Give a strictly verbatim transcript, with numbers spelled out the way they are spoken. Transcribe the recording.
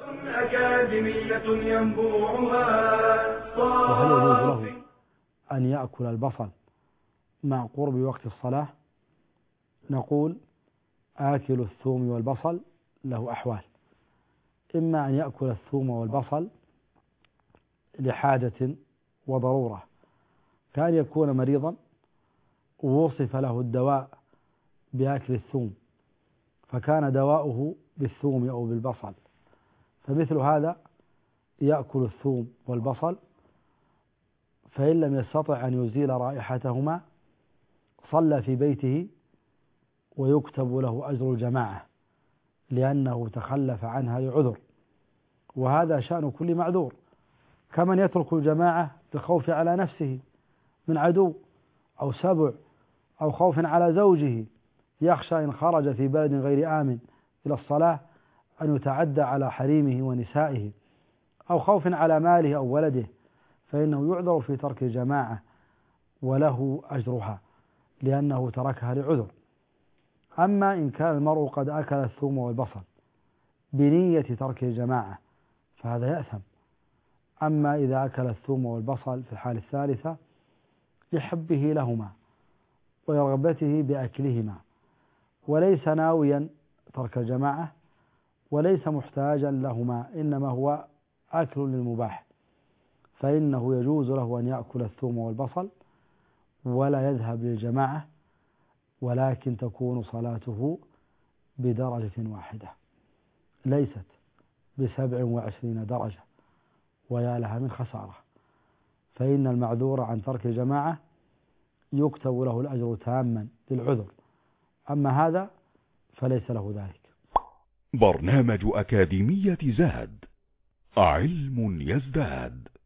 أكاديمية ينبوعها. وهل يجوز له أن يأكل البصل مع قرب وقت الصلاة؟ نقول آكل الثوم والبصل له أحوال: إما أن يأكل الثوم والبصل لحاجة وضرورة، كأن يكون مريضا ووصف له الدواء بأكل الثوم فكان دواؤه بالثوم أو بالبصل، فمثل هذا يأكل الثوم والبصل، فإن لم يستطع أن يزيل رائحتهما صلى في بيته ويكتب له أجر الجماعة لأنه تخلف عنها لعذر، وهذا شأن كل معذور، كمن يترك الجماعة بخوف على نفسه من عدو أو سبع أو خوف على زوجه يخشى إن خرج في بلد غير آمن إلى الصلاة أن يتعدى على حريمه ونسائه، أو خوف على ماله أو ولده، فإنه يعذر في ترك الجماعة وله أجرها لأنه تركها لعذر. أما إن كان المرء قد أكل الثوم والبصل بنية ترك الجماعة فهذا يأثم. أما إذا أكل الثوم والبصل في الحالة الثالثة لحبه لهما ورغبته بأكلهما وليس ناويا ترك الجماعة وليس محتاجا لهما، إنما هو أكل للمباح، فإنه يجوز له أن يأكل الثوم والبصل ولا يذهب للجماعة، ولكن تكون صلاته بدرجة واحدة ليست بسبع وعشرين درجة، ويا لها من خسارة، فإن المعذور عن ترك الجماعة يكتب له الأجر تاما للعذر، أما هذا فليس له ذلك. برنامج أكاديمية زاد، علم يزداد.